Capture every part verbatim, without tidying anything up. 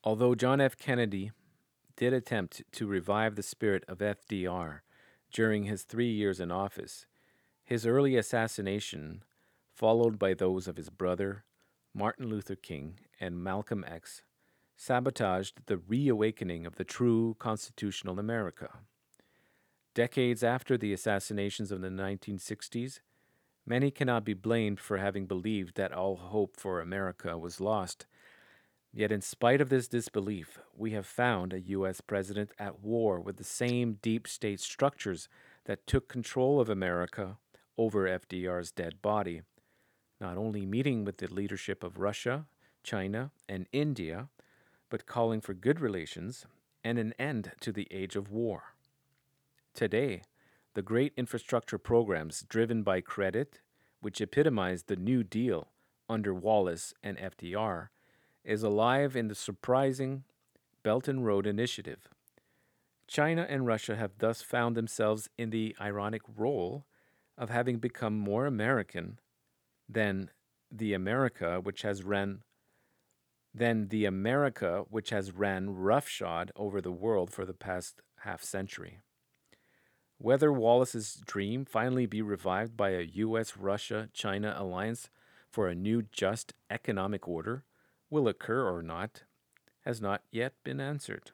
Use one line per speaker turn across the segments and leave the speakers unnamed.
Although John F. Kennedy did attempt to revive the spirit of F D R during his three years in office, his early assassination, followed by those of his brother, Martin Luther King, and Malcolm X, sabotaged the reawakening of the true constitutional America. Decades after the assassinations of the nineteen sixties, many cannot be blamed for having believed that all hope for America was lost. Yet, in spite of this disbelief, we have found a U S president at war with the same deep state structures that took control of America over F D R's dead body, not only meeting with the leadership of Russia, China, and India, but calling for good relations and an end to the age of war. Today, the great infrastructure programs driven by credit, which epitomized the New Deal under Wallace and F D R, is alive in the surprising Belt and Road Initiative. China and Russia have thus found themselves in the ironic role of having become more American than the America which has ran than the America which has ran roughshod over the world for the past half century. Whether Wallace's dream finally be revived by a U S Russia China alliance for a new just economic order will occur or not has not yet been answered.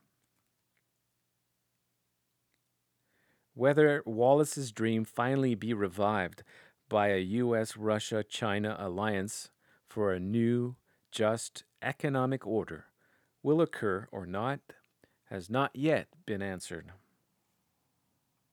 Whether Wallace's dream finally be revived by a U S Russia China alliance for a new just economic order will occur or not has not yet been answered.